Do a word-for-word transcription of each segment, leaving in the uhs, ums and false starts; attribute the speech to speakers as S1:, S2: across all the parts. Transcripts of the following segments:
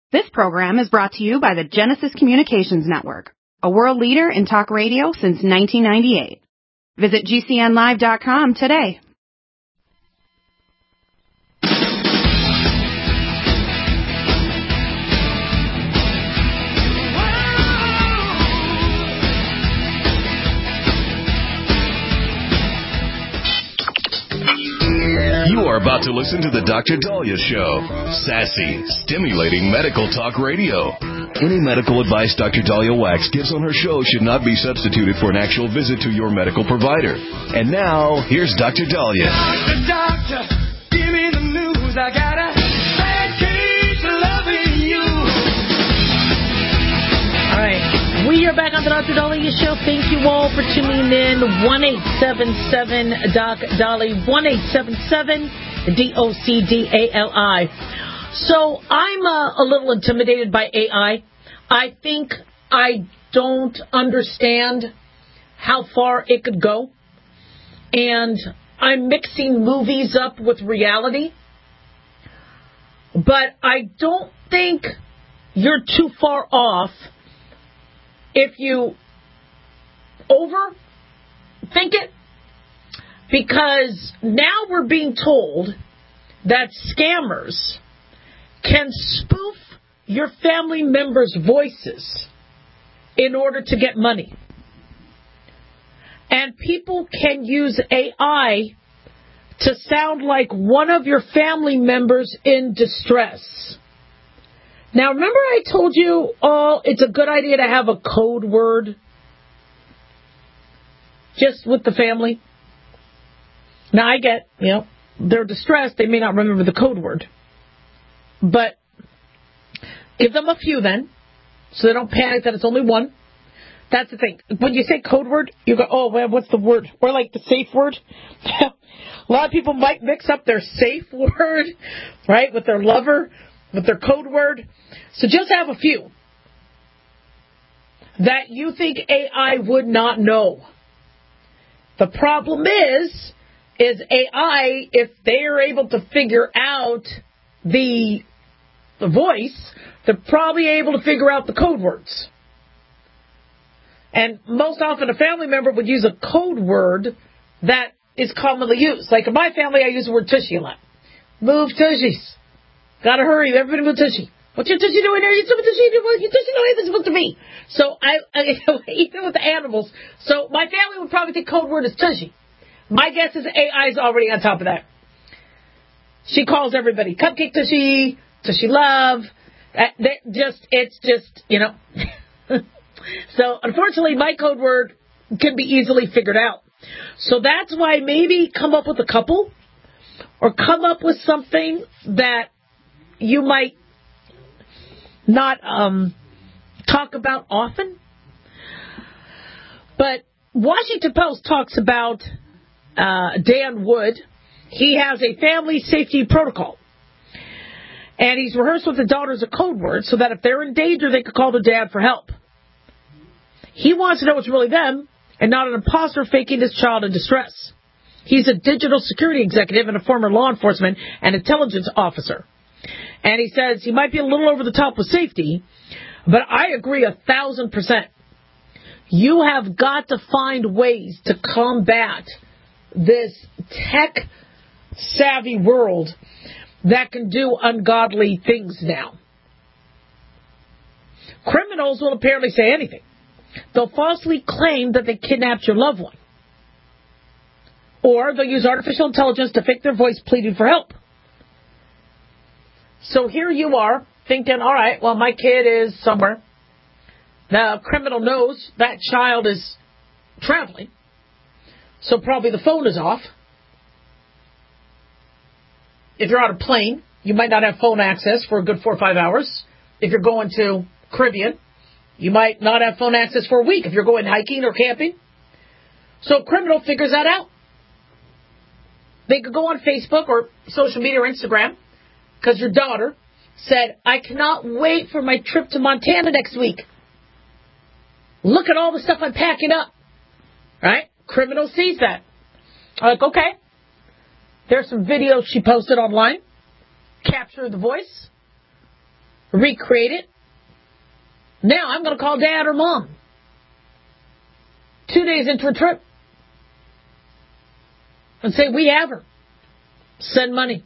S1: This program is brought to you by the Genesis Communications Network, a world leader in talk radio since nineteen ninety-eight. Visit G C N live dot com today.
S2: You are about to listen to the Doctor Dahlia Show. Sassy, stimulating medical talk radio. Any medical advice Doctor Dahlia Wax gives on her show should not be substituted for an actual visit to your medical provider. And now, here's Doctor Dahlia.
S3: Doctor, doctor, give me the news. I got a bad case of loving you.
S4: All right. We are back on the Doctor Dahlia Show. Thank you all for tuning in. one eight seven seven Doc Dahlia. one eight seven seven D O C D A L I. So I'm uh, a little intimidated by A I. I think I don't understand how far it could go. And I'm mixing movies up with reality. But I don't think you're too far off if you overthink it, because now we're being told that scammers can spoof your family members' voices in order to get money. And people can use A I to sound like one of your family members in distress. Now, remember I told you, oh, it's a good idea to have a code word just with the family? Now, I get, you know, they're distressed. They may not remember the code word. But give them a few then, so they don't panic that it's only one. That's the thing. When you say code word, you go, oh, well, what's the word? Or like the safe word. A lot of people might mix up their safe word, right, with their lover, with their code word. So just have a few that you think A I would not know. The problem is, is A I, if they are able to figure out the, the voice, they're probably able to figure out the code words. And most often a family member would use a code word that is commonly used. Like in my family, I use the word tushy a lot. Move tushies. Gotta hurry. Everybody move tushy. What's your tushy doing there? You stupid tushy. Your tushy know anything supposed to be. So I, I, even with the animals. So my family would probably think code word is tushy. My guess is A I is already on top of that. She calls everybody cupcake tushy, tushy love. That, that just, it's just, you know. So unfortunately, my code word can be easily figured out. So that's why maybe come up with a couple, or come up with something that you might not um, talk about often. But Washington Post talks about uh, Dan Wood. He has a family safety protocol. And he's rehearsed with the daughters a code word so that if they're in danger, they could call their dad for help. He wants to know it's really them and not an imposter faking his child in distress. He's a digital security executive and a former law enforcement and intelligence officer. And he says he might be a little over the top with safety, but I agree a thousand percent. You have got to find ways to combat this tech-savvy world that can do ungodly things now. Criminals will apparently say anything. They'll falsely claim that they kidnapped your loved one. Or they'll use artificial intelligence to fake their voice pleading for help. So here you are thinking, all right, well, my kid is somewhere. The criminal knows that child is traveling. So probably the phone is off. If you're on a plane, you might not have phone access for a good four or five hours. If you're going to Caribbean, you might not have phone access for a week if you're going hiking or camping. So a criminal figures that out. They could go on Facebook or social media or Instagram because your daughter said, I cannot wait for my trip to Montana next week. Look at all the stuff I'm packing up. Right? Criminal sees that. I'm like, okay. There's some videos she posted online. Capture the voice. recreate it. Now I'm going to call Dad or Mom. Two days into a trip. And say, we have her. Send money.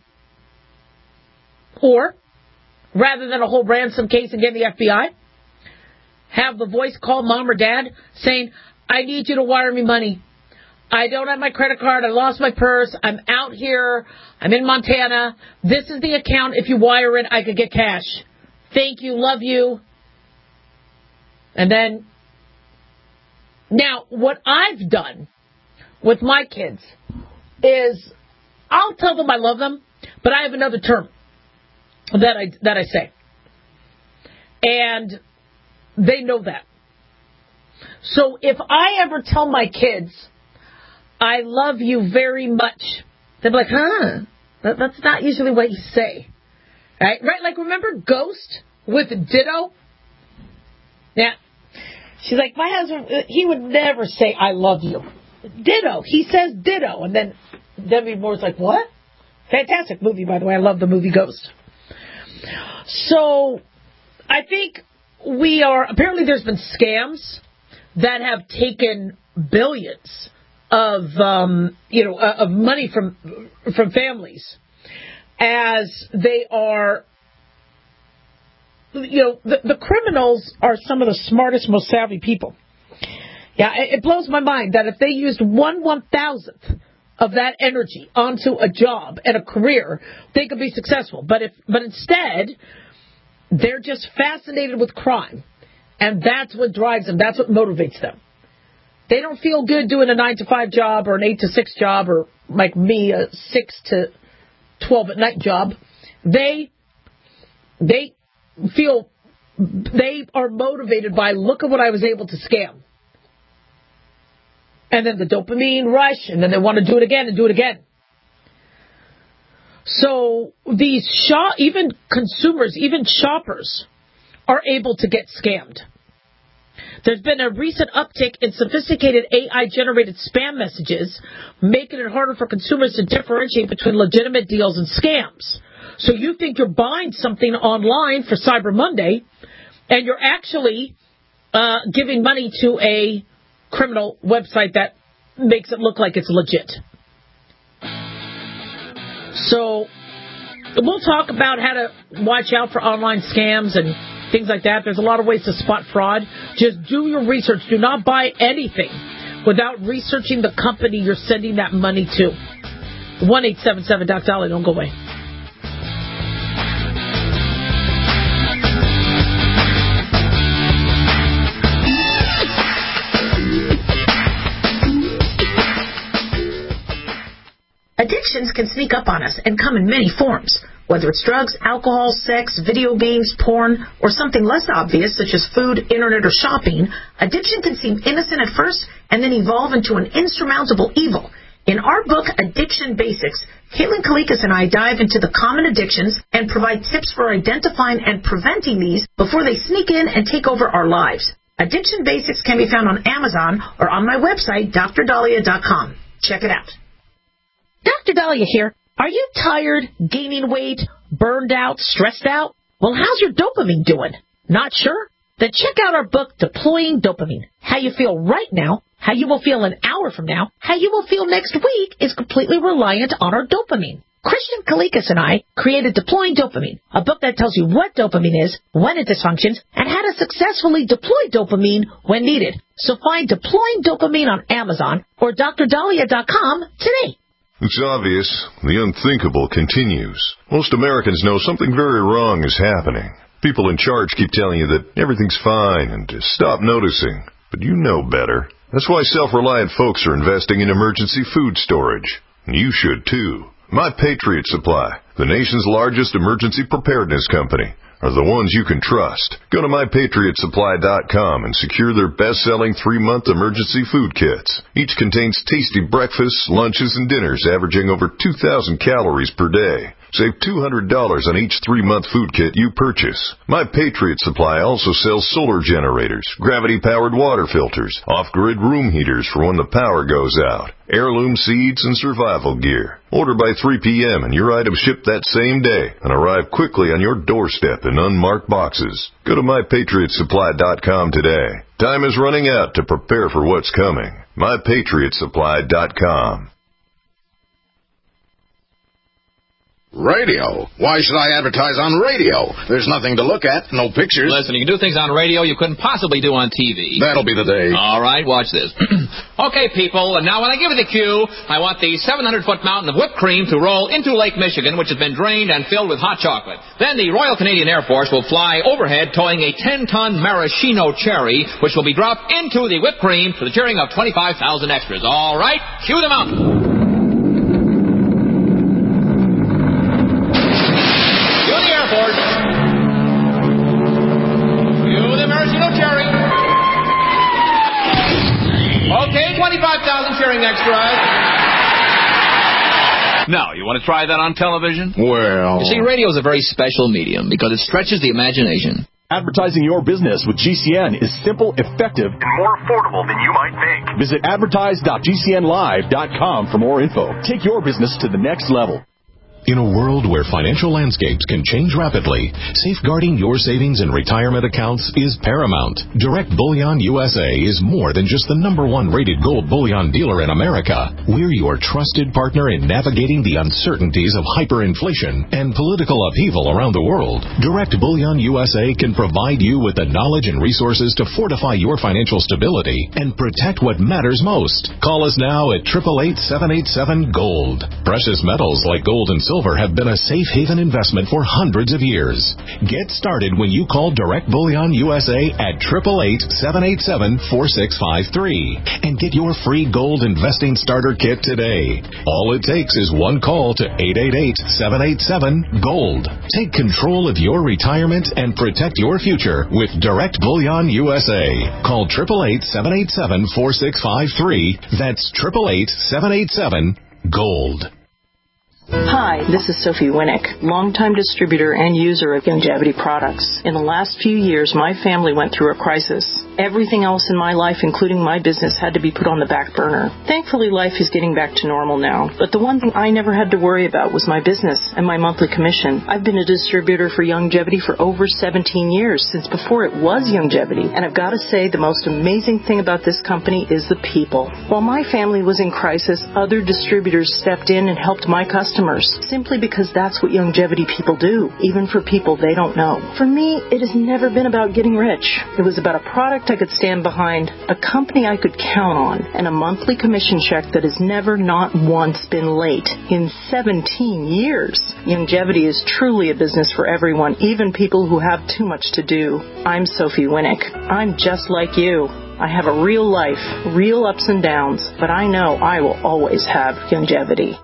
S4: Or, rather than a whole ransom case and get the F B I, have the voice call Mom or Dad saying, I need you to wire me money. I don't have my credit card. I lost my purse. I'm out here. I'm in Montana. This is the account. If you wire it, I could get cash. Thank you. Love you. And then, now, what I've done with my kids is I'll tell them I love them, but I have another term that I that I say. And they know that. So if I ever tell my kids, I love you very much, they'll be like, huh, that, that's not usually what you say. Right? Right? Like, remember Ghost with Ditto? Yeah. She's like, my husband, he would never say, I love you. Ditto. He says ditto. And then Demi Moore's like, what? Fantastic movie, by the way. I love the movie Ghost. So, I think we are, apparently there's been scams that have taken billions of, um, you know, uh, of money from, from families as they are, you know, the, the criminals are some of the smartest, most savvy people. Yeah, it, it blows my mind that if they used one one-thousandth of that energy onto a job and a career, they could be successful. But if, but instead, they're just fascinated with crime. And that's what drives them. That's what motivates them. They don't feel good doing a nine to five job or an eight to six job or, like me, a six to twelve at night job. They, they feel, they are motivated by, look at what I was able to scam. And then the dopamine rush, and then they want to do it again and do it again. So these shop, even consumers, even shoppers, are able to get scammed. There's been a recent uptick in sophisticated A I-generated spam messages, making it harder for consumers to differentiate between legitimate deals and scams. So you think you're buying something online for Cyber Monday, and you're actually uh, giving money to a criminal website that makes it look like it's legit. So we'll talk about how to watch out for online scams and things like that. There's a lot of ways to spot fraud. Just do your research. Do not buy anything without researching the company you're sending that money to. one eight seven seven Doc Dolly. Don't go away.
S5: Addictions can sneak up on us and come in many forms, whether it's drugs, alcohol, sex, video games, porn, or something less obvious such as food, internet, or shopping. Addiction can seem innocent at first and then evolve into an insurmountable evil. In our book, Addiction Basics, Caitlin Kalikas and I dive into the common addictions and provide tips for identifying and preventing these before they sneak in and take over our lives. Addiction Basics can be found on Amazon or on my website, D R dahlia dot com. Check it out. Doctor Dahlia here. Are you tired, gaining weight, burned out, stressed out? Well, how's your dopamine doing? Not sure? Then check out our book, Deploying Dopamine. How you feel right now, how you will feel an hour from now, how you will feel next week is completely reliant on our dopamine. Christian Kalikas and I created Deploying Dopamine, a book that tells you what dopamine is, when it dysfunctions, and how to successfully deploy dopamine when needed. So find Deploying Dopamine on Amazon or D R dahlia dot com today.
S6: It's obvious. The unthinkable continues. Most Americans know something very wrong is happening. People in charge keep telling you that everything's fine and to stop noticing. But you know better. That's why self-reliant folks are investing in emergency food storage. And you should too. My Patriot Supply, the nation's largest emergency preparedness company, are the ones you can trust. Go to my patriot supply dot com and secure their best-selling three-month emergency food kits. Each contains tasty breakfasts, lunches, and dinners averaging over two thousand calories per day. Save two hundred dollars on each three-month food kit you purchase. My Patriot Supply also sells solar generators, gravity-powered water filters, off-grid room heaters for when the power goes out, heirloom seeds, and survival gear. Order by three p.m. and your items ship that same day and arrive quickly on your doorstep in unmarked boxes. Go to my patriot supply dot com today. Time is running out to prepare for what's coming. my patriot supply dot com.
S7: Radio? Why should I advertise on radio? There's nothing to look at, no pictures.
S8: Listen, you can do things on radio you couldn't possibly do on T V.
S7: That'll be the day.
S8: All right, watch this. Okay, people, and now when I give you the cue, I want the seven hundred foot mountain of whipped cream to roll into Lake Michigan, which has been drained and filled with hot chocolate. Then the Royal Canadian Air Force will fly overhead towing a ten ton maraschino cherry, which will be dropped into the whipped cream to the cheering of twenty-five thousand extras. All right, cue the mountain. Okay, twenty-five thousand cheering extras. Now, you want to try that on television?
S7: Well...
S8: You see, radio is a very special medium because it stretches the imagination.
S9: Advertising your business with G C N is simple, effective, and more affordable than you might think. Visit advertise dot g c n live dot com for more info. Take your business to the next level.
S10: In a world where financial landscapes can change rapidly, safeguarding your savings and retirement accounts is paramount. Direct Bullion U S A is more than just the number one rated gold bullion dealer in America. We're your trusted partner in navigating the uncertainties of hyperinflation and political upheaval around the world. Direct Bullion U S A can provide you with the knowledge and resources to fortify your financial stability and protect what matters most. Call us now at eight eight eight, seven eight seven, GOLD. Precious metals like gold and silver Silver have been a safe haven investment for hundreds of years. Get started when you call Direct Bullion U S A at eight eight eight, seven eight seven, four six five three and get your free gold investing starter kit today. All it takes is one call to eight eight eight, seven eight seven, GOLD. Take control of your retirement and protect your future with Direct Bullion U S A. Call eight eight eight, seven eight seven, four six five three. That's eight eight eight, seven eight seven, GOLD.
S11: Hi, this is Sophie Winnick, longtime distributor and user of Youngevity products. In the last few years, my family went through a crisis. Everything else in my life, including my business, had to be put on the back burner. Thankfully, life is getting back to normal now. But the one thing I never had to worry about was my business and my monthly commission. I've been a distributor for Youngevity for over seventeen years, since before it was Youngevity. And I've got to say, the most amazing thing about this company is the people. While my family was in crisis, other distributors stepped in and helped my customers, simply because that's what Youngevity people do, even for people they don't know. For me, it has never been about getting rich. It was about a product I could stand behind, a company I could count on, and a monthly commission check that has never not once been late in seventeen years. Youngevity is truly a business for everyone, even people who have too much to do. I'm Sophie Winnick. I'm just like you. I have a real life, real ups and downs, but I know I will always have Youngevity.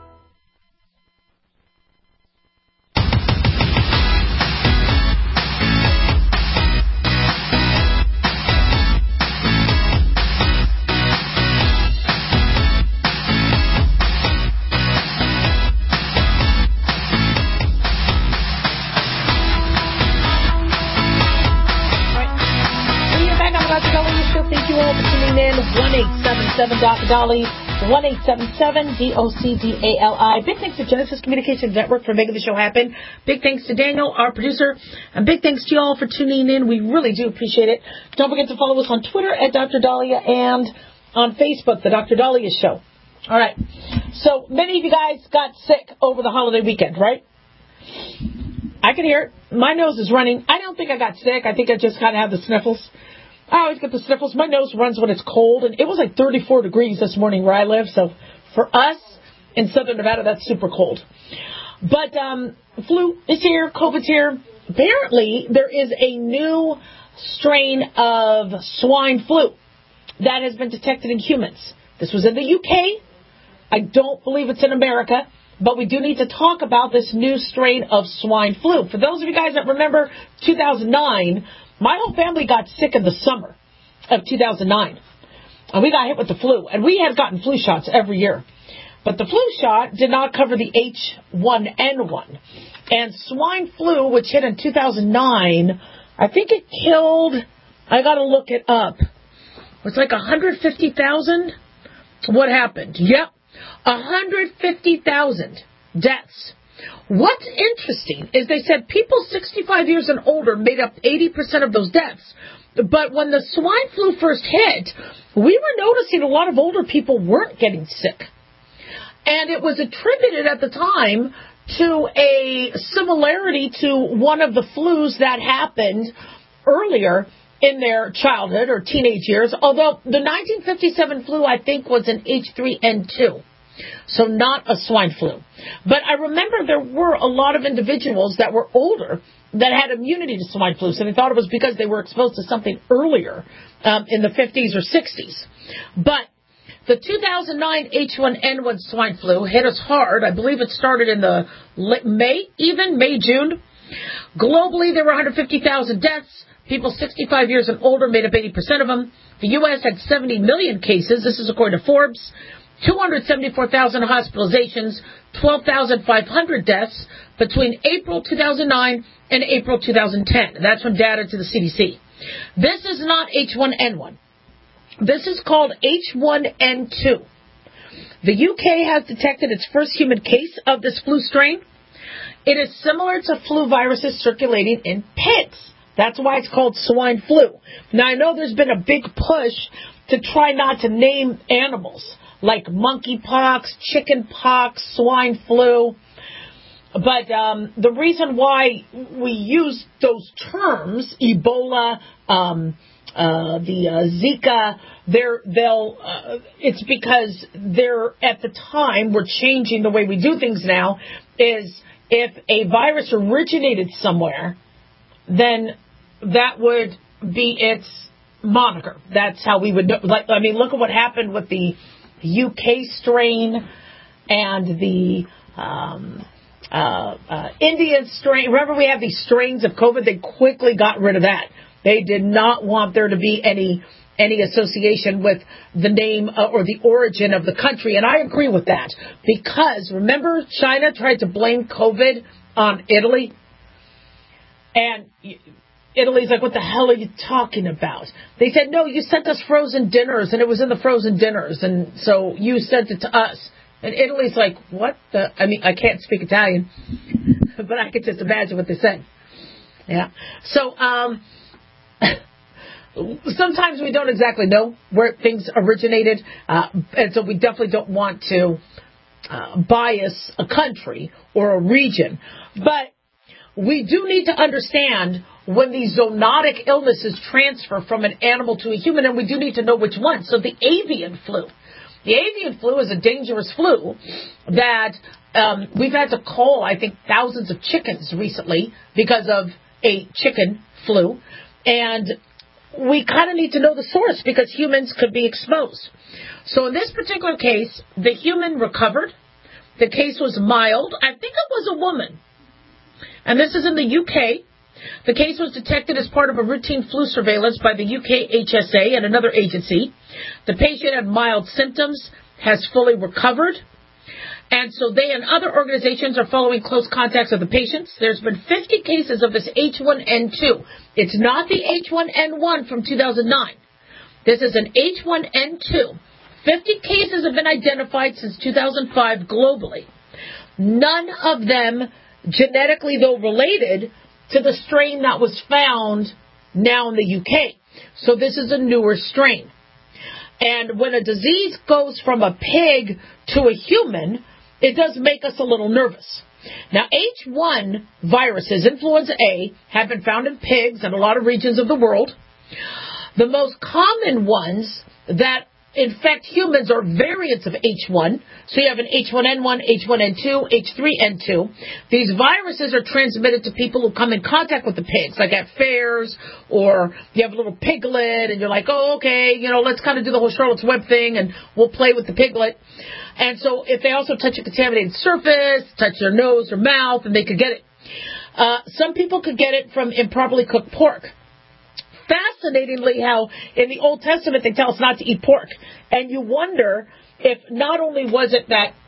S4: Doctor Dolly, one eight seven seven, D O C D A L I. Big thanks to Genesis Communications Network for making the show happen. Big thanks to Daniel, our producer. And big thanks to you all for tuning in. We really do appreciate it. Don't forget to follow us on Twitter at Doctor Dahlia and on Facebook, The Doctor Dahlia Show. All right. So many of you guys got sick over the holiday weekend, right? I can hear it. My nose is running. I don't think I got sick. I think I just kind of have the sniffles. I always get the sniffles. My nose runs when it's cold, and it was like thirty-four degrees this morning where I live. So for us in Southern Nevada, that's super cold. But um, flu is here. COVID's here. Apparently, there is a new strain of swine flu that has been detected in humans. This was in the U K. I don't believe it's in America. But we do need to talk about this new strain of swine flu. For those of you guys that remember two thousand nine, my whole family got sick in the summer of two thousand nine. And we got hit with the flu. And we had gotten flu shots every year. But the flu shot did not cover the H one N one. And swine flu, which hit in two thousand nine, I think it killed, I got to look it up. It's like one hundred fifty thousand. What happened? Yep, one hundred fifty thousand deaths. What's interesting is they said people sixty-five years and older made up eighty percent of those deaths. But when the swine flu first hit, we were noticing a lot of older people weren't getting sick. And it was attributed at the time to a similarity to one of the flus that happened earlier in their childhood or teenage years, although the nineteen fifty-seven flu, I think, was an H three N two, so not a swine flu. But I remember there were a lot of individuals that were older that had immunity to swine flu, so they thought it was because they were exposed to something earlier um, in the fifties or sixties. But the two thousand nine H one N one swine flu hit us hard. I believe it started in the May, even May, June. Globally, there were one hundred fifty thousand deaths. People sixty-five years and older made up eighty percent of them. The U S had seventy million cases. This is according to Forbes. two hundred seventy-four thousand hospitalizations, twelve thousand five hundred deaths between April two thousand nine and April two thousand ten. That's from data to the C D C. This is not H one N one. This is called H one N two. The U K has detected its first human case of this flu strain. It is similar to flu viruses circulating in pigs. That's why it's called swine flu. Now, I know there's been a big push to try not to name animals like monkeypox, chicken pox, swine flu. But um, the reason why we use those terms, Ebola, um, uh, the uh, Zika, they're, they'll, uh, it's because they're, at the time, we're changing the way we do things now, is if a virus originated somewhere, then that would be its moniker. That's how we would know. Like, I mean, look at what happened with the U K strain and the um, uh, uh, Indian strain. Remember, we have these strains of COVID. They quickly got rid of that. They did not want there to be any any association with the name uh, or the origin of the country. And I agree with that because, remember, China tried to blame COVID on Italy? And Italy's like, what the hell are you talking about? They said, no, you sent us frozen dinners, and it was in the frozen dinners, and so you sent it to us. And Italy's like, what the? I mean, I can't speak Italian, but I could just imagine what they said. Yeah. So um, sometimes we don't exactly know where things originated, uh, and so we definitely don't want to uh, bias a country or a region. But we do need to understand when these zoonotic illnesses transfer from an animal to a human, and we do need to know which one. So the avian flu. The avian flu is a dangerous flu that um, we've had to call, I think, thousands of chickens recently because of a chicken flu. And we kind of need to know the source because humans could be exposed. So in this particular case, the human recovered. The case was mild. I think it was a woman. And this is in the U K. The case was detected as part of a routine flu surveillance by the U K H S A and another agency. The patient had mild symptoms, has fully recovered. And so they and other organizations are following close contacts of the patients. There's been fifty cases of this H one N two. It's not the H one N one from two thousand nine. This is an H one N two. fifty cases have been identified since two thousand five globally. None of them genetically, though, related to the strain that was found now in the U K. So this is a newer strain. And when a disease goes from a pig to a human, it does make us a little nervous. Now, H one viruses, influenza A, have been found in pigs in a lot of regions of the world. The most common ones that infect humans are variants of H one. So you have an H one N one, H one N two, H three N two. These viruses are transmitted to people who come in contact with the pigs, like at fairs, or you have a little piglet, and you're like, oh, okay, you know, let's kind of do the whole Charlotte's Web thing, and we'll play with the piglet. And so if they also touch a contaminated surface, touch their nose or mouth, and they could get it. Uh, some people could get it from improperly cooked pork. Fascinatingly, how in the Old Testament they tell us not to eat pork. And you wonder if not only was it that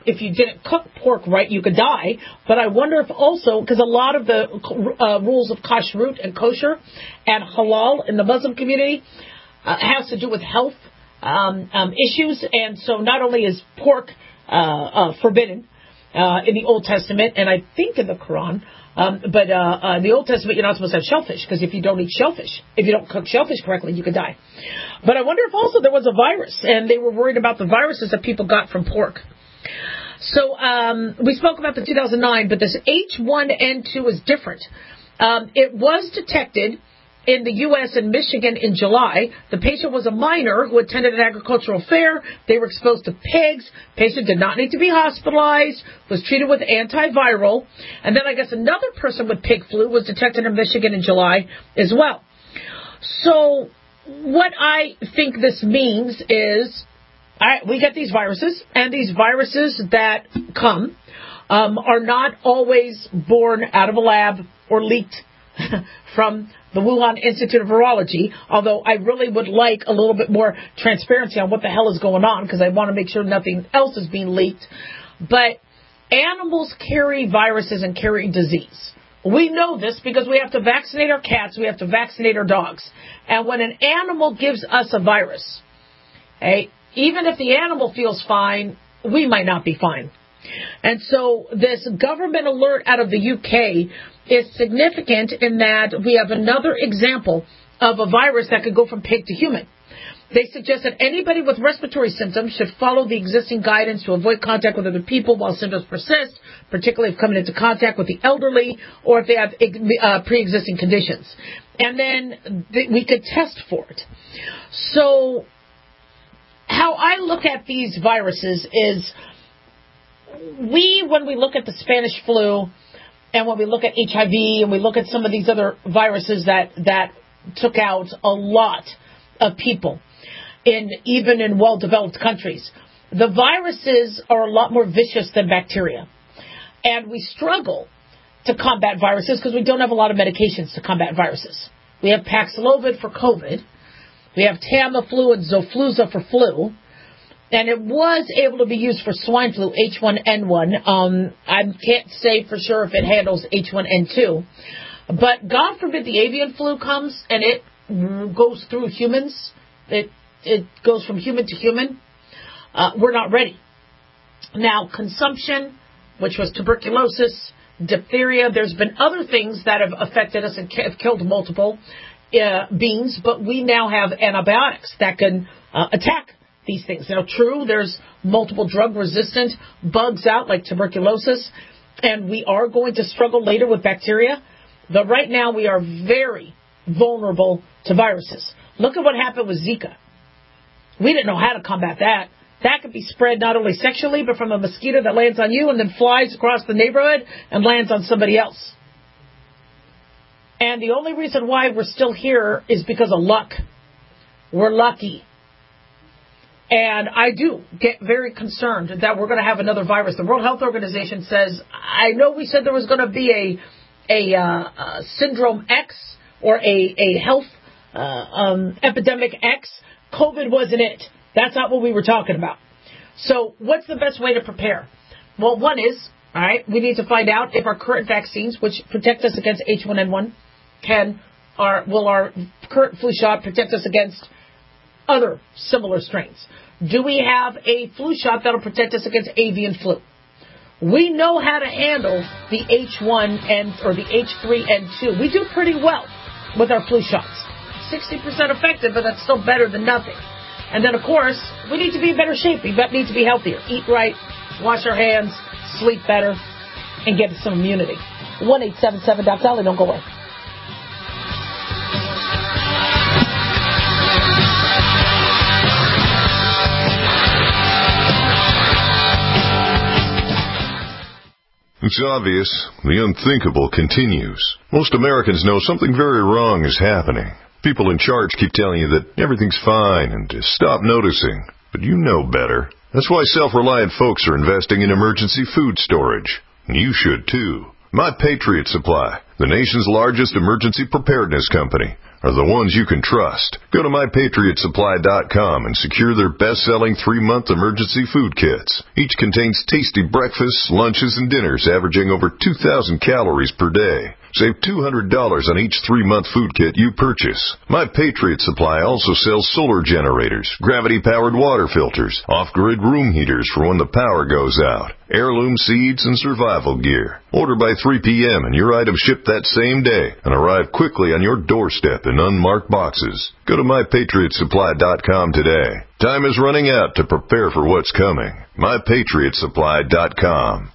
S4: if you didn't cook pork right, you could die. But I wonder if also, because a lot of the uh, rules of kashrut and kosher and halal in the Muslim community uh, has to do with health um, um, issues. And so not only is pork uh, uh, forbidden uh, in the Old Testament, and I think in the Quran, um, but uh, uh, in the Old Testament, you're not supposed to have shellfish, because if you don't eat shellfish, if you don't cook shellfish correctly, you could die. But I wonder if also there was a virus, and they were worried about the viruses that people got from pork. So um, we spoke about the two thousand nine, but this H one N two is different. Um, it was detected in the U S and Michigan in July. The patient was a minor who attended an agricultural fair. They were exposed to pigs. Patient did not need to be hospitalized, was treated with antiviral. And then I guess another person with pig flu was detected in Michigan in July as well. So what I think this means is, all right, we get these viruses, and these viruses that come um, are not always born out of a lab or leaked from the Wuhan Institute of Virology, although I really would like a little bit more transparency on what the hell is going on, because I want to make sure nothing else is being leaked. But animals carry viruses and carry disease. We know this because we have to vaccinate our cats, we have to vaccinate our dogs. And when an animal gives us a virus, hey, even if the animal feels fine, we might not be fine. And so this government alert out of the U K is significant in that we have another example of a virus that could go from pig to human. They suggest that anybody with respiratory symptoms should follow the existing guidance to avoid contact with other people while symptoms persist, particularly if coming into contact with the elderly or if they have uh, pre-existing conditions. And then th- we could test for it. So how I look at these viruses is, we, when we look at the Spanish flu and when we look at H I V and we look at some of these other viruses that, that took out a lot of people, in even in well-developed countries, the viruses are a lot more vicious than bacteria. And we struggle to combat viruses because we don't have a lot of medications to combat viruses. We have Paxlovid for COVID. We have Tamiflu and Xofluza for flu. And it was able to be used for swine flu, H one N one. Um, I can't say for sure if it handles H one N two. But God forbid the avian flu comes and it goes through humans. It it goes from human to human. Uh, we're not ready. Now, consumption, which was tuberculosis, diphtheria, there's been other things that have affected us and have killed multiple uh, beings, but we now have antibiotics that can uh, attack these things. Now, true, there's multiple drug-resistant bugs out like tuberculosis, and we are going to struggle later with bacteria, but right now we are very vulnerable to viruses. Look at what happened with Zika. We didn't know how to combat that. That could be spread not only sexually, but from a mosquito that lands on you and then flies across the neighborhood and lands on somebody else. And the only reason why we're still here is because of luck. We're lucky. And I do get very concerned that we're going to have another virus. The World Health Organization says, I know we said there was going to be a, a, uh, a syndrome X or a, a health uh, um, epidemic X. COVID wasn't it. That's not what we were talking about. So what's the best way to prepare? Well, one is, all right, we need to find out if our current vaccines, which protect us against H one N one, can, or will our current flu shot protect us against other similar strains? Do we have a flu shot that will protect us against avian flu? We know how to handle the H one N or the H three N two. We do pretty well with our flu shots. sixty percent effective, but that's still better than nothing. And then, of course, we need to be in better shape. We need to be healthier. Eat right, wash our hands, sleep better, and get some immunity. one eight seven seven Doc Dolly, don't go away.
S6: It's obvious. The unthinkable continues. Most Americans know something very wrong is happening. People in charge keep telling you that everything's fine and to stop noticing. But you know better. That's why self-reliant folks are investing in emergency food storage. And you should too. My Patriot Supply. The nation's largest emergency preparedness company are the ones you can trust. Go to my patriot supply dot com and secure their best-selling three-month emergency food kits. Each contains tasty breakfasts, lunches, and dinners averaging over two thousand calories per day. Save two hundred dollars on each three-month food kit you purchase. My Patriot Supply also sells solar generators, gravity-powered water filters, off-grid room heaters for when the power goes out, heirloom seeds, and survival gear. Order by three p.m. and your items ship that same day and arrive quickly on your doorstep in unmarked boxes. Go to my patriot supply dot com today. Time is running out to prepare for what's coming. my patriot supply dot com.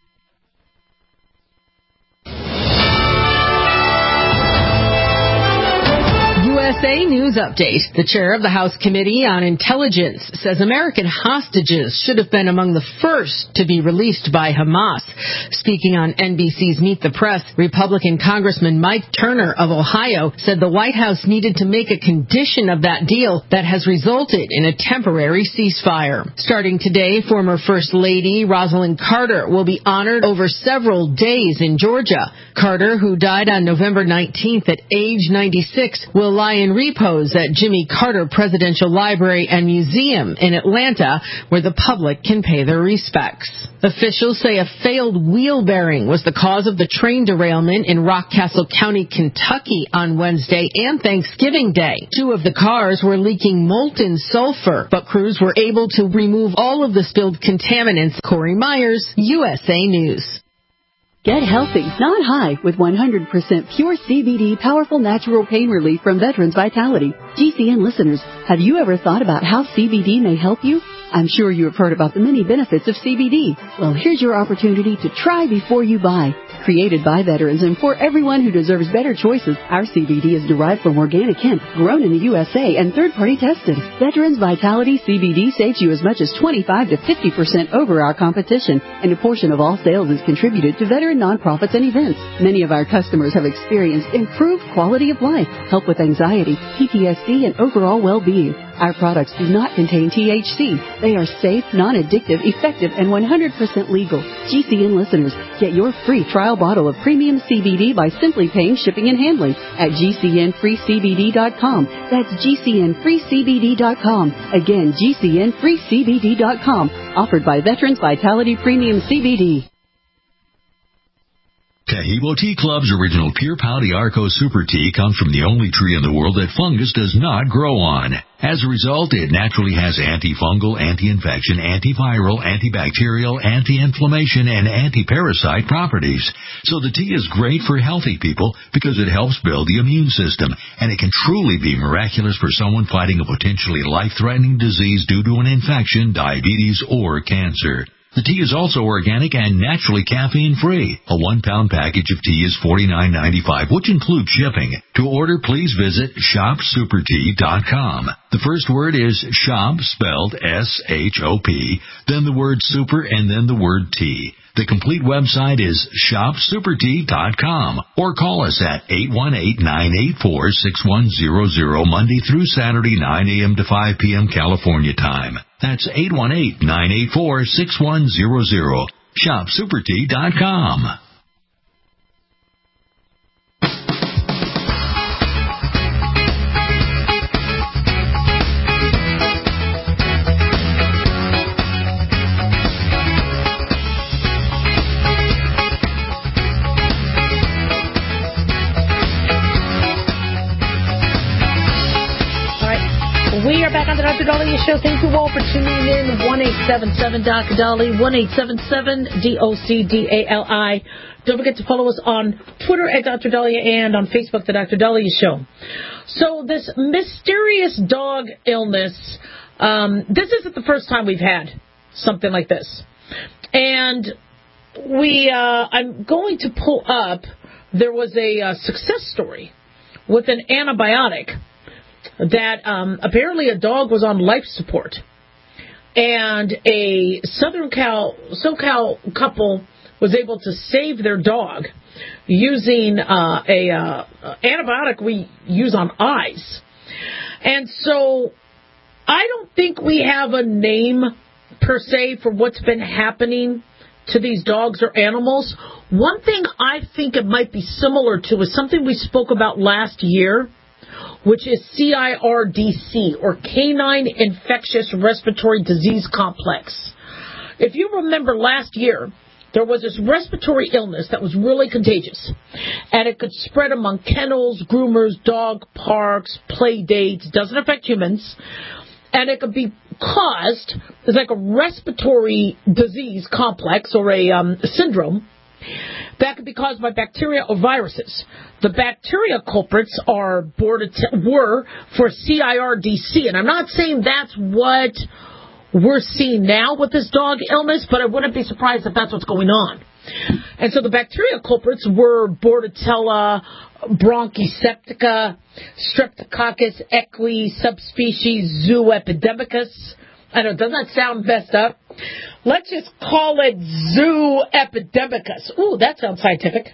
S12: U S A News Update. The chair of the House Committee on Intelligence says American hostages should have been among the first to be released by Hamas. Speaking on N B C's Meet the Press, Republican Congressman Mike Turner of Ohio said the White House needed to make a condition of that deal that has resulted in a temporary ceasefire. Starting today, former First Lady Rosalind Carter will be honored over several days in Georgia. Carter, who died on November nineteenth at age ninety-six, will lie in repose at Jimmy Carter Presidential Library and Museum in Atlanta, where the public can pay their respects. Officials say a failed wheel bearing was the cause of the train derailment in Rockcastle County, Kentucky on Wednesday and Thanksgiving Day. Two of the cars were leaking molten sulfur, but crews were able to remove all of the spilled contaminants. Corey Myers, U S A News.
S13: Get healthy, not high, with one hundred percent pure C B D powerful natural pain relief from Veterans Vitality. G C N listeners, have you ever thought about how C B D may help you? I'm sure you have heard about the many benefits of C B D. Well, here's your opportunity to try before you buy. Created by veterans and for everyone who deserves better choices, our C B D is derived from organic hemp, grown in the U S A, and third-party tested. Veterans Vitality C B D saves you as much as twenty-five to fifty percent over our competition, and a portion of all sales is contributed to veteran nonprofits and events. Many of our customers have experienced improved quality of life, help with anxiety, P T S D, and overall well-being. Our products do not contain T H C. They are safe, non-addictive, effective, and one hundred percent legal. G C N listeners, get your free trial bottle of premium C B D by simply paying shipping and handling at G C N free C B D dot com. That's G C N free C B D dot com. Again, G C N free C B D dot com. Offered by Veterans Vitality Premium C B D.
S14: Tahibo Tea Club's original Pure Pau d'Arco Super Tea comes from the only tree in the world that fungus does not grow on. As a result, it naturally has antifungal, anti-infection, antiviral, antibacterial, anti-inflammation, and anti-parasite properties. So the tea is great for healthy people because it helps build the immune system, and it can truly be miraculous for someone fighting a potentially life-threatening disease due to an infection, diabetes, or cancer. The tea is also organic and naturally caffeine-free. A one-pound package of tea is forty-nine ninety-five, which includes shipping. To order, please visit shop super tea dot com. The first word is shop, spelled S H O P, then the word super, and then the word tea. The complete website is shop super tea dot com, or call us at eight one eight, nine eight four, six one zero zero Monday through Saturday, nine a.m. to five p.m. California time. That's eight one eight, nine eight four, six one zero zero. shop super tea dot com.
S4: We are back on the Doctor Dahlia Show. Thank you all for tuning in. one eight seven seven D O C Dali, one eight seven seven D O C D A L I. Don't forget to follow us on Twitter at Doctor Dahlia and on Facebook, The Doctor Dahlia Show. So this mysterious dog illness, um, this isn't the first time we've had something like this. And we, uh, I'm going to pull up, there was a uh, success story with an antibiotic that um, apparently a dog was on life support, and a Southern Cal SoCal couple was able to save their dog using uh, a uh, antibiotic we use on eyes. And so I don't think we have a name per se for what's been happening to these dogs or animals. One thing I think it might be similar to is something we spoke about last year, which is C I R D C, or Canine Infectious Respiratory Disease Complex. If you remember last year, there was this respiratory illness that was really contagious, and it could spread among kennels, groomers, dog parks, play dates. Doesn't affect humans, and it could be caused, it's like a respiratory disease complex or a um, syndrome that could be caused by bacteria or viruses. The bacteria culprits are were for C I R D C, and I'm not saying that's what we're seeing now with this dog illness, but I wouldn't be surprised if that's what's going on. And so the bacteria culprits were Bordetella bronchoseptica, Streptococcus equi, subspecies Zooepidemicus. I know, doesn't that sound messed up? Let's just call it Zooepidemicus. Ooh, that sounds scientific.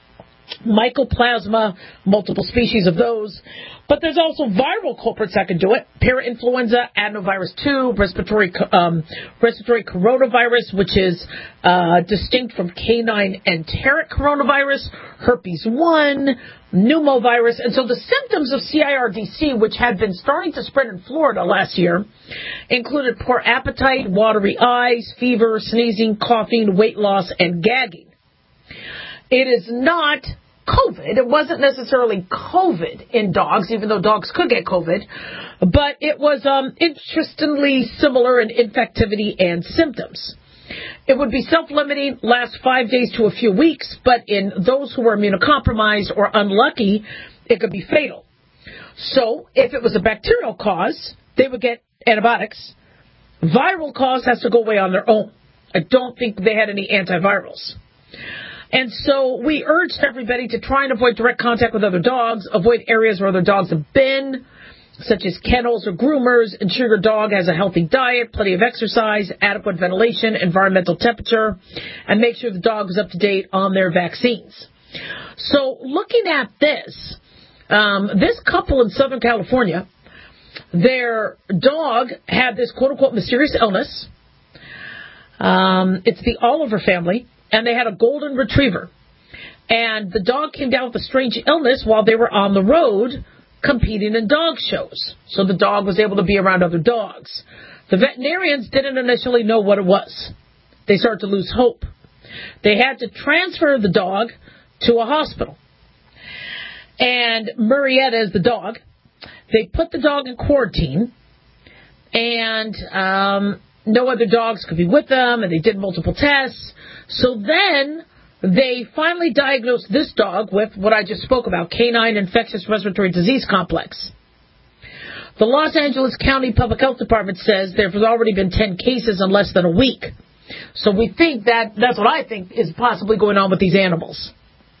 S4: Mycoplasma, multiple species of those. But there's also viral culprits that can do it. Parainfluenza, adenovirus two, respiratory um, respiratory coronavirus, which is uh, distinct from canine enteric coronavirus, herpes one, pneumovirus. And so the symptoms of C I R D C, which had been starting to spread in Florida last year, included poor appetite, watery eyes, fever, sneezing, coughing, weight loss, and gagging. It is not COVID. It wasn't necessarily COVID in dogs, even though dogs could get COVID, but it was um, interestingly similar in infectivity and symptoms. It would be self-limiting, last five days to a few weeks, but in those who were immunocompromised or unlucky, it could be fatal. So if it was a bacterial cause, they would get antibiotics. Viral cause has to go away on their own. I don't think they had any antivirals. And so we urged everybody to try and avoid direct contact with other dogs, avoid areas where other dogs have been, such as kennels or groomers, ensure your dog has a healthy diet, plenty of exercise, adequate ventilation, environmental temperature, and make sure the dog is up to date on their vaccines. So looking at this, um, this couple in Southern California, their dog had this quote-unquote mysterious illness. Um, it's the Oliver family. And they had a golden retriever. And the dog came down with a strange illness while they were on the road competing in dog shows. So the dog was able to be around other dogs. The veterinarians didn't initially know what it was. They started to lose hope. They had to transfer the dog to a hospital. And Murrieta is the dog. They put the dog in quarantine. And um, no other dogs could be with them. And they did multiple tests. So then they finally diagnosed this dog with what I just spoke about, Canine Infectious Respiratory Disease Complex. The Los Angeles County Public Health Department says there has already been ten cases in less than a week. So we think that, that's what I think is possibly going on with these animals.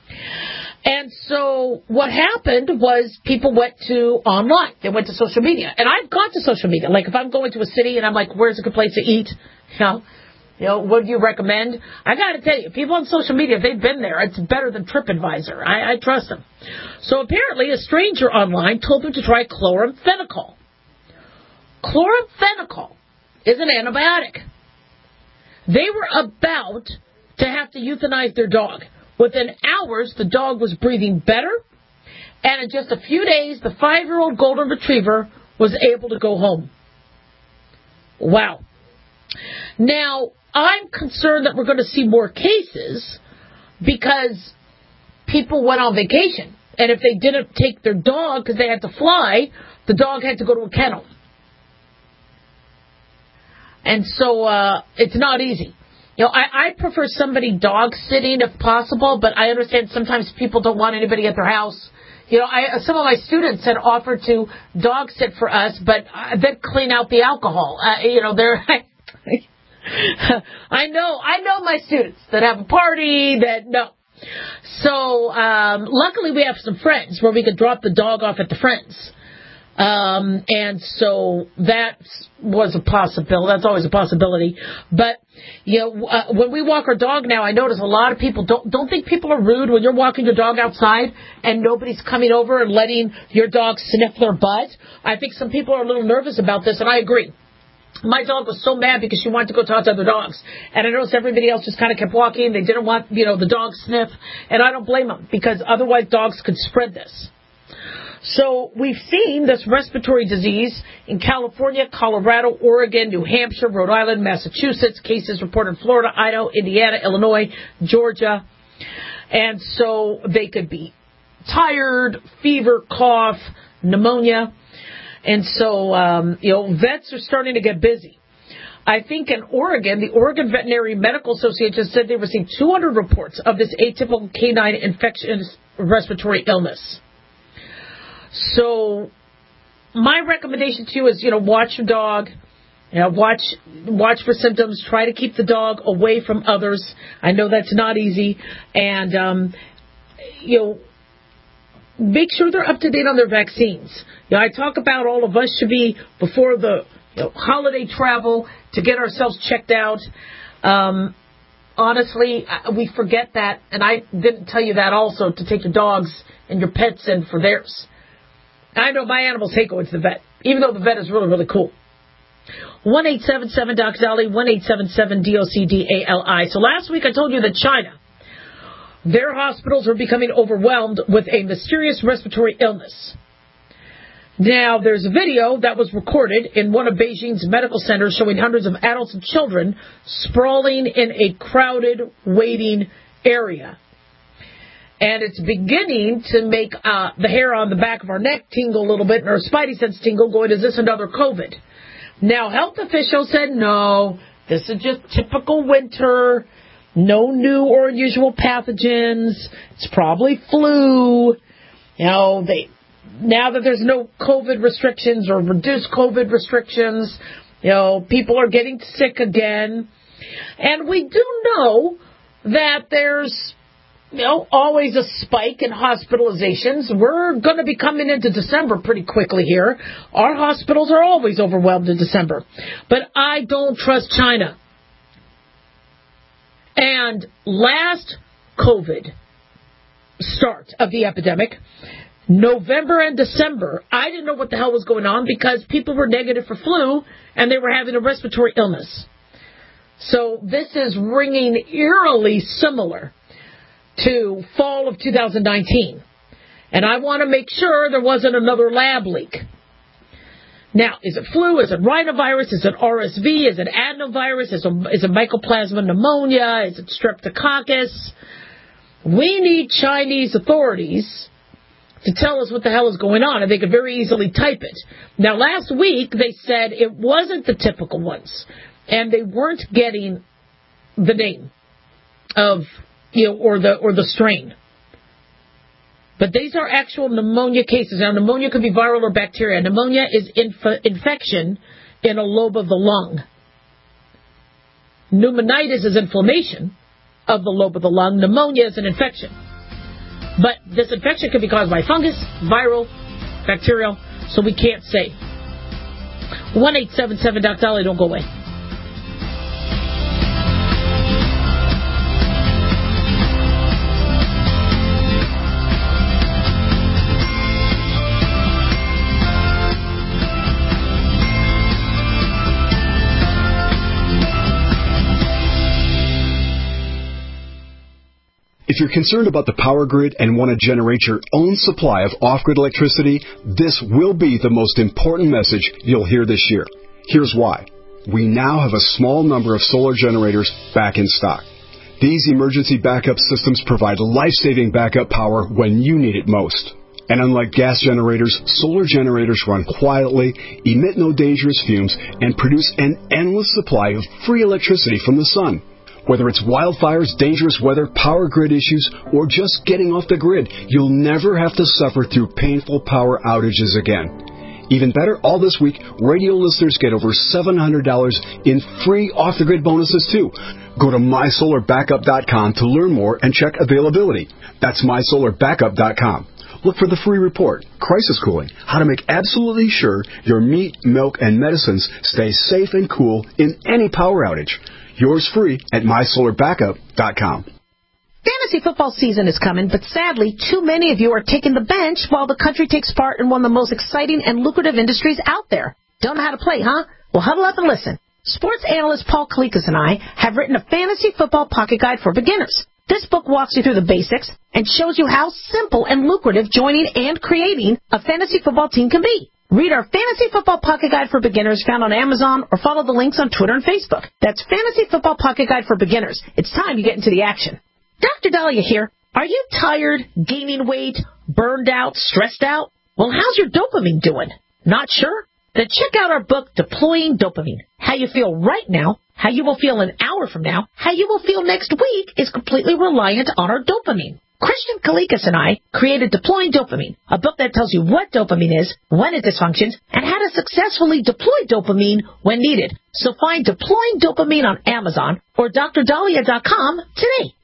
S4: And so what happened was people went to online. They went to social media. And I've gone to social media. Like if I'm going to a city and I'm like, where's a good place to eat? You know, You know, what do you recommend? I got to tell you, people on social media, they've been there. It's better than TripAdvisor. I, I trust them. So apparently a stranger online told them to try chloramphenicol. Chloramphenicol is an antibiotic. They were about to have to euthanize their dog. Within hours, the dog was breathing better. And in just a few days, the five-year-old golden retriever was able to go home. Wow. Now, I'm concerned that we're going to see more cases because people went on vacation. And if they didn't take their dog because they had to fly, the dog had to go to a kennel. And so uh, it's not easy. You know, I, I prefer somebody dog sitting if possible, but I understand sometimes people don't want anybody at their house. You know, I, some of my students had offered to dog sit for us, but uh, then clean out the alcohol. Uh, you know, they're... I know, I know my students that have a party that, no. So, um, luckily we have some friends where we could drop the dog off at the friends. Um, and so that was a possibility. That's always a possibility. But, you know, uh, when we walk our dog now, I notice a lot of people don't, don't think people are rude when you're walking your dog outside and nobody's coming over and letting your dog sniff their butt. I think some people are a little nervous about this, and I agree. My dog was so mad because she wanted to go talk to other dogs. And I noticed everybody else just kind of kept walking. They didn't want, you know, the dog sniff. And I don't blame them because otherwise dogs could spread this. So we've seen this respiratory disease in California, Colorado, Oregon, New Hampshire, Rhode Island, Massachusetts. Cases reported in Florida, Idaho, Indiana, Illinois, Georgia. And so they could be tired, fever, cough, pneumonia. And so, um, you know, vets are starting to get busy. I think in Oregon, the Oregon Veterinary Medical Association said they received two hundred reports of this atypical canine infectious respiratory illness. So my recommendation to you is, you know, watch your dog. You know, watch, watch for symptoms. Try to keep the dog away from others. I know that's not easy. And, um, you know, make sure they're up to date on their vaccines. You know, I talk about all of us should be before the you know, holiday travel to get ourselves checked out. Um, honestly, we forget that, and I didn't tell you that also, to take your dogs and your pets in for theirs. I know my animals hate going to the vet, even though the vet is really, really cool. one eight seven seven D O C D A L I, one eight seven seven D O C D A L I. So last week I told you that China, their hospitals are becoming overwhelmed with a mysterious respiratory illness. Now, there's a video that was recorded in one of Beijing's medical centers showing hundreds of adults and children sprawling in a crowded waiting area. And it's beginning to make uh, the hair on the back of our neck tingle a little bit and our spidey sense tingle, going, is this another COVID? Now, health officials said, no, this is just typical winter. No new or unusual pathogens. It's probably flu. You know, they now that there's no COVID restrictions or reduced COVID restrictions, you know, people are getting sick again. And we do know that there's, you know, always a spike in hospitalizations. We're going to be coming into December pretty quickly here. Our hospitals are always overwhelmed in December. But I don't trust China. And last COVID start of the epidemic, November and December, I didn't know what the hell was going on because people were negative for flu and they were having a respiratory illness. So this is ringing eerily similar to fall of two thousand nineteen. And I want to make sure there wasn't another lab leak. Now, is it flu? Is it rhinovirus? Is it R S V? Is it adenovirus? Is it, is it mycoplasma pneumonia? Is it streptococcus? We need Chinese authorities to tell us what the hell is going on, and they could very easily type it. Now, last week, they said it wasn't the typical ones, and they weren't getting the name of, you know, or the or the strain. But these are actual pneumonia cases. Now, pneumonia could be viral or bacteria. Pneumonia is inf- infection in a lobe of the lung. Pneumonitis is inflammation of the lobe of the lung. Pneumonia is an infection. But this infection can be caused by fungus, viral, bacterial, so we can't say. one eight seven seven D O C D A L I, don't go away.
S15: If you're concerned about the power grid and want to generate your own supply of off-grid electricity, this will be the most important message you'll hear this year. Here's why. We now have a small number of solar generators back in stock. These emergency backup systems provide life-saving backup power when you need it most. And unlike gas generators, solar generators run quietly, emit no dangerous fumes, and produce an endless supply of free electricity from the sun. Whether it's wildfires, dangerous weather, power grid issues, or just getting off the grid, you'll never have to suffer through painful power outages again. Even better, all this week, radio listeners get over seven hundred dollars in free off-the-grid bonuses, too. Go to my solar backup dot com to learn more and check availability. That's my solar backup dot com. Look for the free report, Crisis Cooling, how to make absolutely sure your meat, milk, and medicines stay safe and cool in any power outage. Yours free at my solar backup dot com.
S5: Fantasy football season is coming, but sadly, too many of you are taking the bench while the country takes part in one of the most exciting and lucrative industries out there. Don't know how to play, huh? Well, huddle up and listen. Sports analyst Paul Kalikas and I have written a fantasy football pocket guide for beginners. This book walks you through the basics and shows you how simple and lucrative joining and creating a fantasy football team can be. Read our Fantasy Football Pocket Guide for Beginners found on Amazon or follow the links on Twitter and Facebook. That's Fantasy Football Pocket Guide for Beginners. It's time you get into the action. Doctor Dahlia here. Are you tired, gaining weight, burned out, stressed out? Well, how's your dopamine doing? Not sure? Then check out our book, Deploying Dopamine. How you feel right now, how you will feel an hour from now, how you will feel next week is completely reliant on our dopamine. Christian Kalikas and I created Deploying Dopamine, a book that tells you what dopamine is, when it dysfunctions, and how to successfully deploy dopamine when needed. So find Deploying Dopamine on Amazon or D R dahlia dot com today.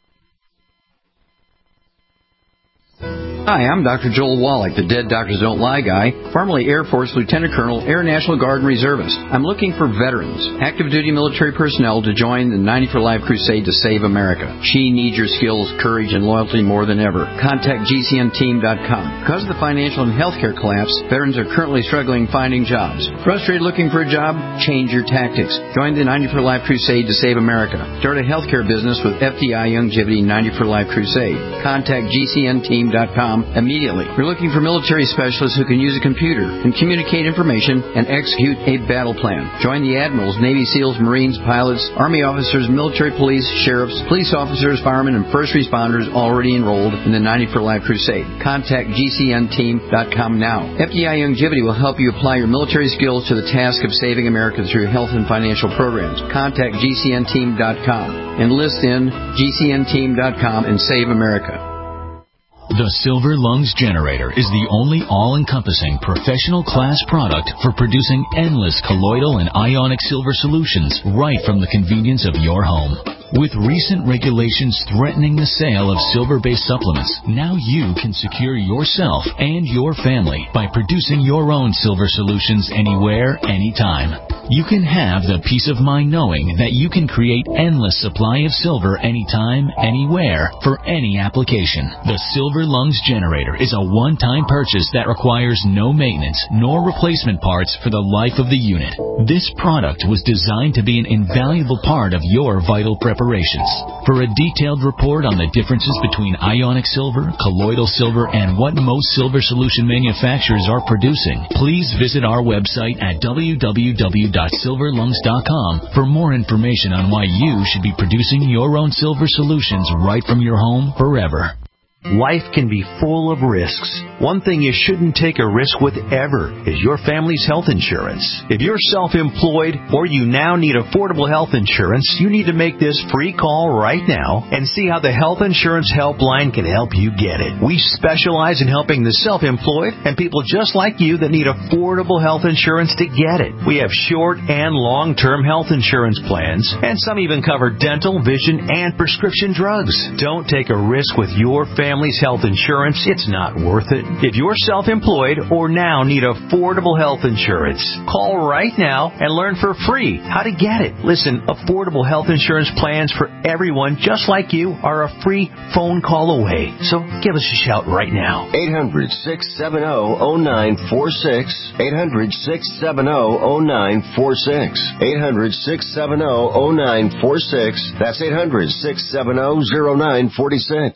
S16: Hi, I'm Doctor Joel Wallach, the Dead Doctors Don't Lie guy, formerly Air Force Lieutenant Colonel, Air National Guard and Reservist. I'm looking for veterans, active duty military personnel to join the ninety for Life crusade to save America. She needs your skills, courage, and loyalty more than ever. Contact G C N team dot com. Because of the financial and healthcare collapse, veterans are currently struggling finding jobs. Frustrated looking for a job? Change your tactics. Join the ninety for Life crusade to save America. Start a healthcare business with F D I Youngevity ninety for Life crusade. Contact G C N team dot com immediately. We're looking for military specialists who can use a computer and communicate information and execute a battle plan. Join the admirals, Navy SEALs, Marines, pilots, Army officers, military police, sheriffs, police officers, firemen, and first responders already enrolled in the ninety for Life crusade. Contact G C N team dot com now. F D I Youngevity will help you apply your military skills to the task of saving America through health and financial programs. Contact G C N team dot com. Enlist in G C N team dot com and save America.
S10: The Silver Lungs Generator is the only all-encompassing professional class product for producing endless colloidal and ionic silver solutions right from the convenience of your home. With recent regulations threatening the sale of silver-based supplements, now you can secure yourself and your family by producing your own silver solutions anywhere, anytime. You can have the peace of mind knowing that you can create endless supply of silver anytime, anywhere, for any application. The Silver Lungs Generator is a one-time purchase that requires no maintenance nor replacement parts for the life of the unit. This product was designed to be an invaluable part of your vital preparations. For a detailed report on the differences between ionic silver, colloidal silver, and what most silver solution manufacturers are producing, please visit our website at w w w dot silver lungs dot com for more information on why you should be producing your own silver solutions right from your home forever.
S17: Life can be full of risks. One thing you shouldn't take a risk with ever is your family's health insurance. If you're self-employed or you now need affordable health insurance, you need to make this free call right now and see how the Health Insurance Helpline can help you get it. We specialize in helping the self-employed and people just like you that need affordable health insurance to get it. We have short and long-term health insurance plans, and some even cover dental, vision, and prescription drugs. Don't take a risk with your family. Family's health insurance, it's not worth it. If you're self-employed or now need affordable health insurance, call right now and learn for free how to get it. Listen, affordable health insurance plans for everyone just like you are a free phone call away. So give us a shout right now.
S18: eight hundred, six seven zero, zero nine four six. eight hundred, six seven zero, zero nine four six. eight hundred, six seven zero, zero nine four six. That's eight hundred, six seven zero, zero nine four six.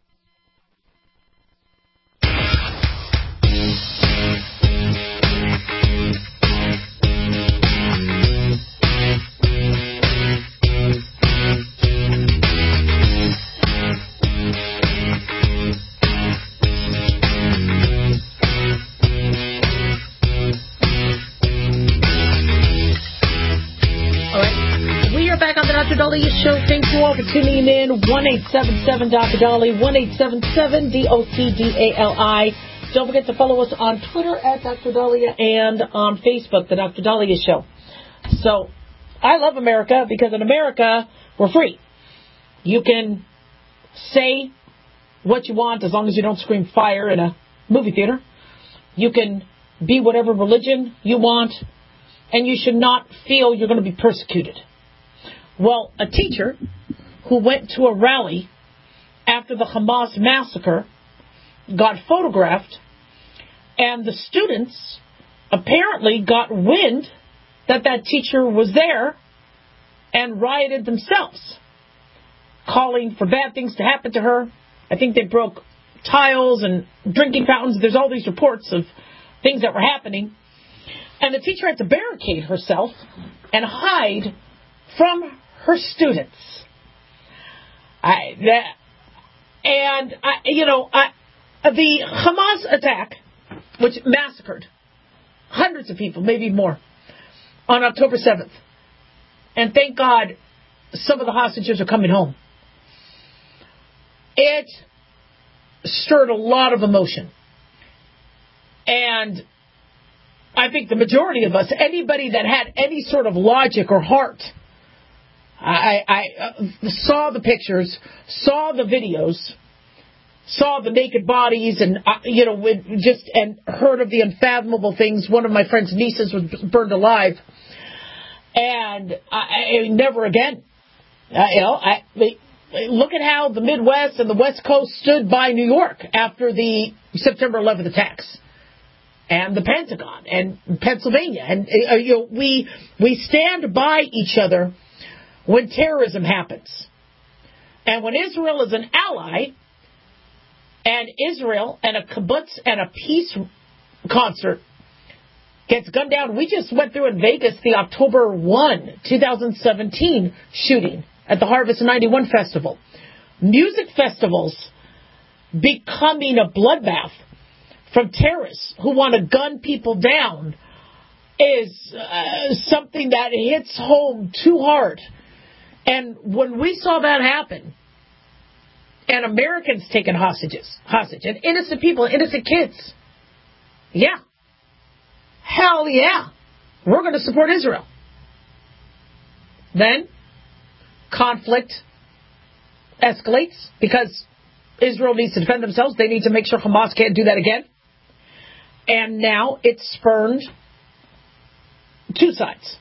S5: Doctor Dahlia Show. Thank you all for tuning in. one eight seven seven Doctor Dahlia, one eight seven seven D O C D A L I. Don't forget to follow us on Twitter at Doctor Dahlia and on Facebook, The Doctor Dahlia Show. So, I love America because in America, we're free. You can say what you want as long as you don't scream fire in a movie theater. You can be whatever religion you want, and you should not feel you're going to be persecuted. Well, a teacher who went to a rally after the Hamas massacre got photographed, and the students apparently got wind
S4: that that teacher was there and rioted themselves, calling for bad things to happen to her. I think they broke tiles and drinking fountains. There's all these reports of things that were happening. And the teacher had to barricade herself and hide from her students. I, that, and, I, you know, I, the Hamas attack, which massacred hundreds of people, maybe more, on October seventh. And thank God some of the hostages are coming home. It stirred a lot of emotion. And I think the majority of us, anybody that had any sort of logic or heart, I, I uh, saw the pictures, saw the videos, saw the naked bodies, and uh, you know, just and heard of the unfathomable things. One of my friend's nieces was burned alive, and I, I never again. Uh, you know, I, look at how the Midwest and the West Coast stood by New York after the September eleventh attacks, and the Pentagon and Pennsylvania, and uh, you know, we we stand by each other when terrorism happens. And when Israel is an ally, and Israel and a kibbutz and a peace concert gets gunned down. We just went through in Vegas the October first, twenty seventeen shooting at the Harvest ninety-one Festival. Music festivals becoming a bloodbath from terrorists who want to gun people down is uh, something that hits home too hard. And when we saw that happen, and Americans taken hostages, hostage, and innocent people, innocent kids, yeah, hell yeah, we're going to support Israel. Then conflict escalates because Israel needs to defend themselves. They need to make sure Hamas can't do that again. And now it's spurned two sides.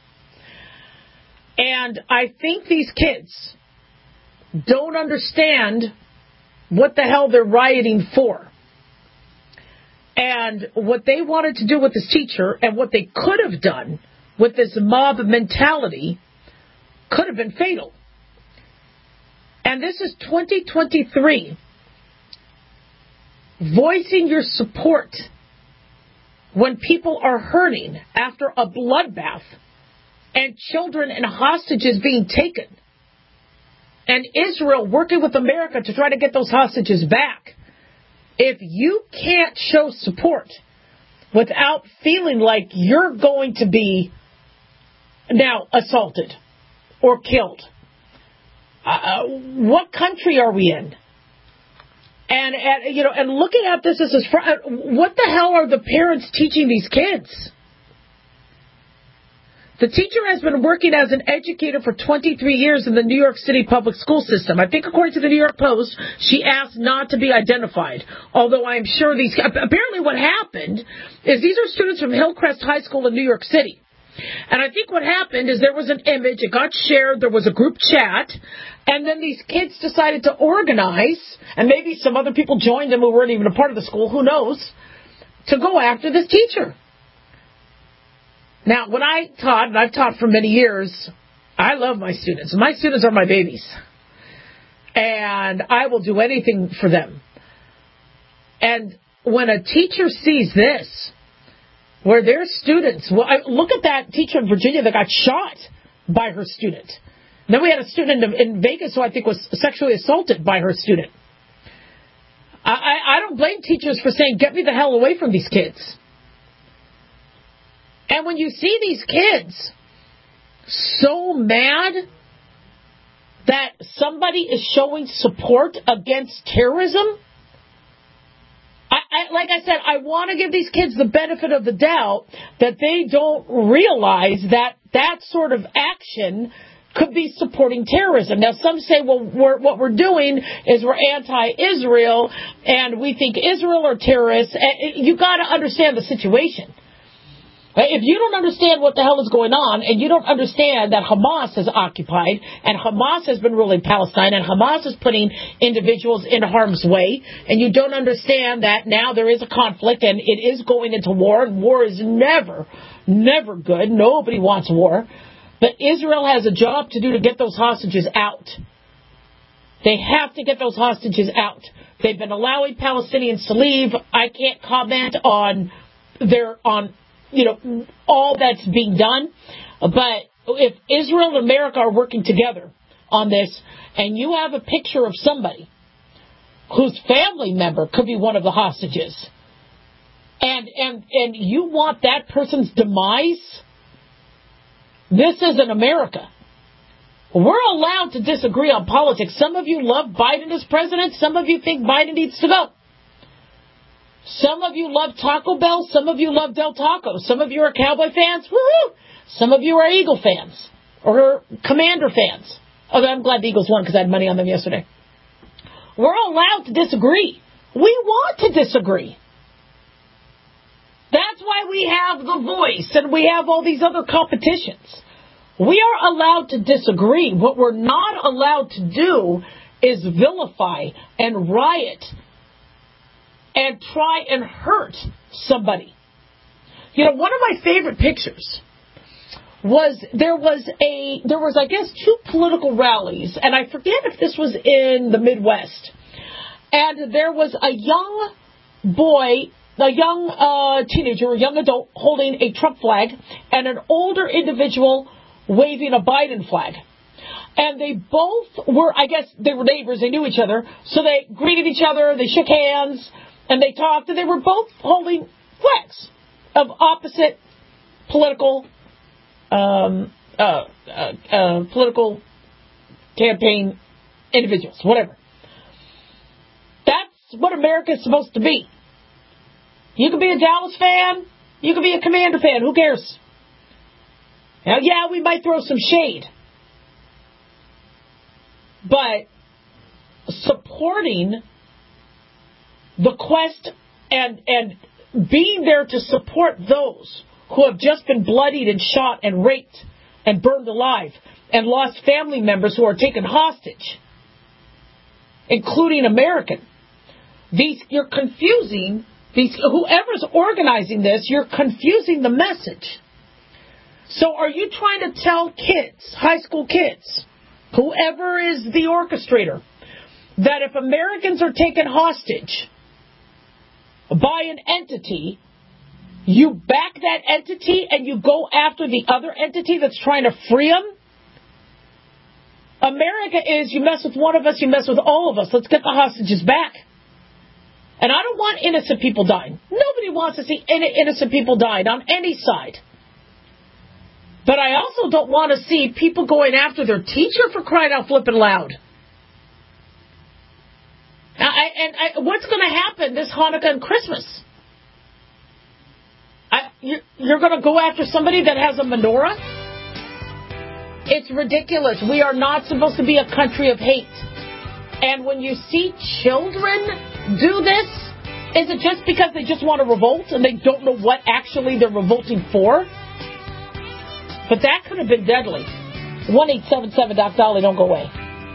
S4: And I think these kids don't understand what the hell they're rioting for. And what they wanted to do with this teacher and what they could have done with this mob mentality could have been fatal. And this is twenty twenty-three. Voicing your support when people are hurting after a bloodbath and children and hostages being taken, and Israel working with America to try to get those hostages back. If you can't show support without feeling like you're going to be now assaulted or killed, uh, what country are we in? And, and you know, and looking at this as a, what the hell are the parents teaching these kids? The teacher has been working as an educator for twenty-three years in the New York City public school system. I think according to the New York Post, she asked not to be identified. Although I'm sure these... Apparently what happened is these are students from Hillcrest High School in New York City. And I think what happened is there was an image, it got shared, there was a group chat, and then these kids decided to organize, and maybe some other people joined them who weren't even a part of the school, who knows, to go after this teacher. Now, when I taught, and I've taught for many years, I love my students. My students are my babies. And I will do anything for them. And when a teacher sees this, where their students, well, I, look at that teacher in Virginia that got shot by her student. And then we had a student in, in Vegas who I think was sexually assaulted by her student. I, I, I don't blame teachers for saying, get me the hell away from these kids. And when you see these kids so mad that somebody is showing support against terrorism, I, I, like I said, I want to give these kids the benefit of the doubt that they don't realize that that sort of action could be supporting terrorism. Now, some say, well, we're, what we're doing is we're anti-Israel and we think Israel are terrorists. You got to understand the situation. If you don't understand what the hell is going on, and you don't understand that Hamas has occupied, and Hamas has been ruling Palestine, and Hamas is putting individuals in harm's way, and you don't understand that now there is a conflict, and it is going into war, and war is never, never good. Nobody wants war. But Israel has a job to do to get those hostages out. They have to get those hostages out. They've been allowing Palestinians to leave. I can't comment on their, on, you know, all that's being done. But if Israel and America are working together on this, and you have a picture of somebody whose family member could be one of the hostages, and, and, and you want that person's demise, this isn't America. We're allowed to disagree on politics. Some of you love Biden as president. Some of you think Biden needs to go. Some of you love Taco Bell. Some of you love Del Taco. Some of you are Cowboy fans. Woo-hoo! Some of you are Eagle fans or Commander fans. Although I'm glad the Eagles won because I had money on them yesterday. We're allowed to disagree. We want to disagree. That's why we have The Voice and we have all these other competitions. We are allowed to disagree. What we're not allowed to do is vilify and riot and try and hurt somebody. You know, one of my favorite pictures was there was a, there was, I guess, two political rallies, and I forget if this was in the Midwest. And there was a young boy, a young uh, teenager, a young adult holding a Trump flag, and an older individual waving a Biden flag. And they both were, I guess, they were neighbors, they knew each other, so they greeted each other, they shook hands, and they talked, and they were both holding flags of opposite political, um, uh, uh, uh, political campaign individuals, whatever. That's what America is supposed to be. You could be a Dallas fan, you could be a Commander fan, who cares? Now, yeah, we might throw some shade, but supporting the quest and and being there to support those who have just been bloodied and shot and raped and burned alive and lost family members who are taken hostage, including American. These, you're confusing these. Whoever's organizing this, you're confusing the message. So are you trying to tell kids, high school kids, whoever is the orchestrator, that if Americans are taken hostage by an entity, you back that entity and you go after the other entity that's trying to free them? America is, you mess with one of us, you mess with all of us. Let's get the hostages back. And I don't want innocent people dying. Nobody wants to see any innocent people dying on any side. But I also don't want to see people going after their teacher for crying out flipping loud. I, and I, what's going to happen this Hanukkah and Christmas? I, you're you're going to go after somebody that has a menorah? It's ridiculous. We are not supposed to be a country of hate. And when you see children do this, is it just because they just want to revolt and they don't know what actually they're revolting for? But that could have been deadly. one eight seven seven Doc Dolly, don't go away.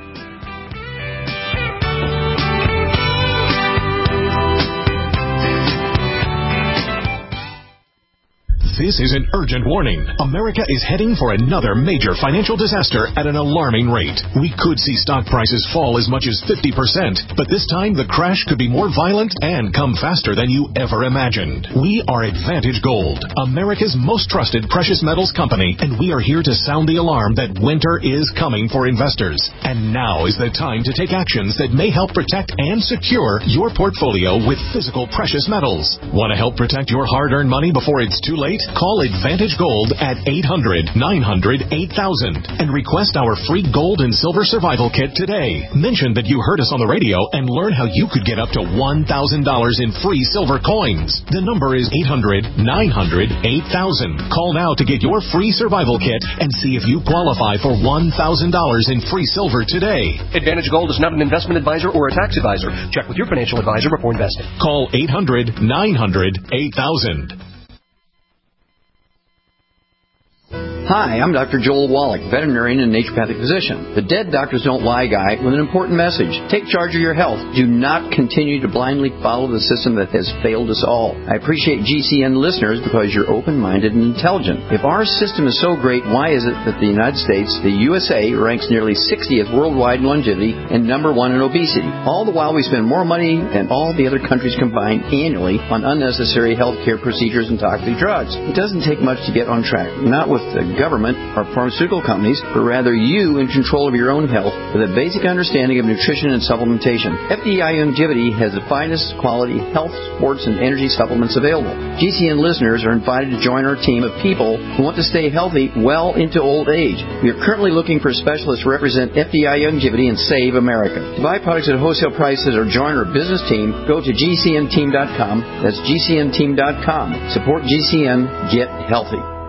S10: This is an urgent warning. America is heading for another major financial disaster at an alarming rate. We could see stock prices fall as much as fifty percent, but this time the crash could be more violent and come faster than you ever imagined. We are Advantage Gold, America's most trusted precious metals company, and we are here to sound the alarm that winter is coming for investors. And now is the time to take actions that may help protect and secure your portfolio with physical precious metals. Want to help protect your hard-earned money before it's too late? Call Advantage Gold at eight hundred, nine hundred, eight thousand and request our free gold and silver survival kit today. Mention that you heard us on the radio and learn how you could get up to one thousand dollars in free silver coins. The number is eight hundred, nine hundred, eight thousand. Call now to get your free survival kit and see if you qualify for one thousand dollars in free silver today.
S19: Advantage Gold is not an investment advisor or a tax advisor. Check with your financial advisor before investing.
S10: Call eight hundred, nine hundred, eight thousand.
S16: Hi, I'm Doctor Joel Wallach, veterinarian and naturopathic physician. The Dead Doctors Don't Lie guy with an important message. Take charge of your health. Do not continue to blindly follow the system that has failed us all. I appreciate G C N listeners because you're open-minded and intelligent. If our system is so great, why is it that the United States, the U S A, ranks nearly sixtieth worldwide in longevity and number one in obesity? All the while we spend more money than all the other countries combined annually on unnecessary health care procedures and toxic drugs. It doesn't take much to get on track. Not with the government or pharmaceutical companies, but rather you in control of your own health with a basic understanding of nutrition and supplementation. F D I Longevity has the finest quality health, sports, and energy supplements available. G C N listeners are invited to join our team of people who want to stay healthy well into old age. We are currently looking for specialists to represent F D I Longevity and Save America. To buy products at wholesale prices or join our business team, go to G C N team dot com. That's G C N team dot com. Support G C N. Get healthy.